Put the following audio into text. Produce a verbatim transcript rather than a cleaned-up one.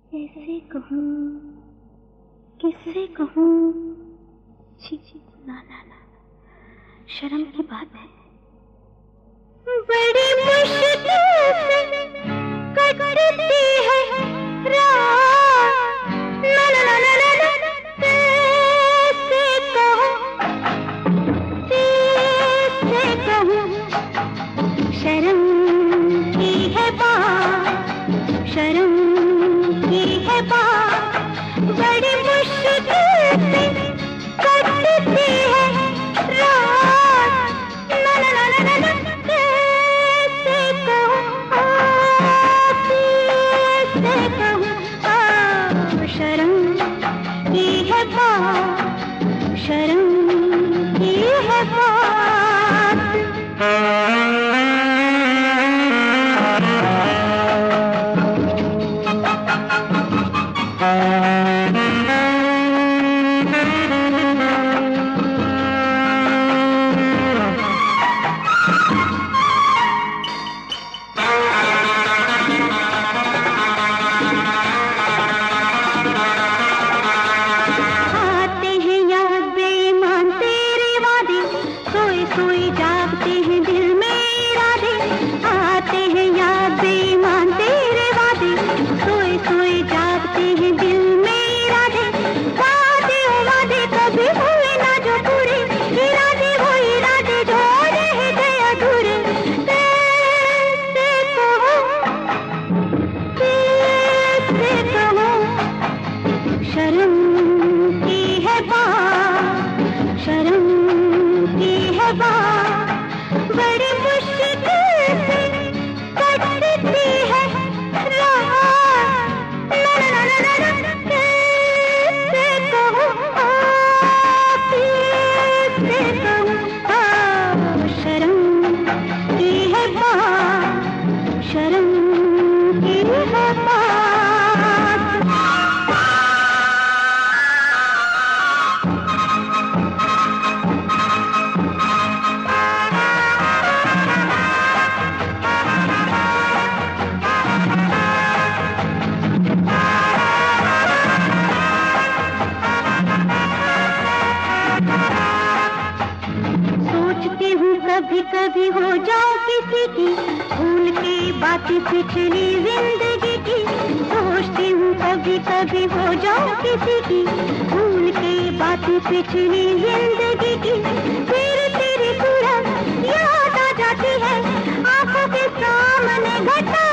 कैसे कहूँ, किससे कहूँ? छी छी, ना ना ना, शर्म की बात है। बड़ी मुश्किल से कटती है रात, ना ना ना ना ना ना, कैसे कहूँ, कैसे कहूँ? शर्म की है बात, शर्म की है बात, बड़ी मुश्किल से कटती है रात, ना ना ना ना ना, कैसे कहूँ, कैसे कहूँ? शर्म की है बात, शर्म की है बात। सोई जागते हैं दिल में इरादे, आते हैं याद बेईमान तेरे वादे, सोई सोई जागते हैं दिल में इरादे, वादे ओ वादे कभी हुए ना जो पूरे, इरादे वो इरादे जो रह गए अधूरे, कैसे कहूँ, कैसे कहूँ? शर्म की है बात, शर्म की है बात, बड़ी मुश्किल से कटती है रात, ना ना ना ना ना, कैसे कहूँ, कैसे कहूँ? शर्म की है बात, शर्म की है बात। सोचती हूँ कभी कभी हो जाऊं किसी की, भूल के बातें पिछली जिंदगी की, सोचती हूँ कभी कभी हो जाऊं किसी की, भूल के बातें पिछली जिंदगी की, फिर तेरी सूरत याद आ जाती है, आंखों के सामने घटा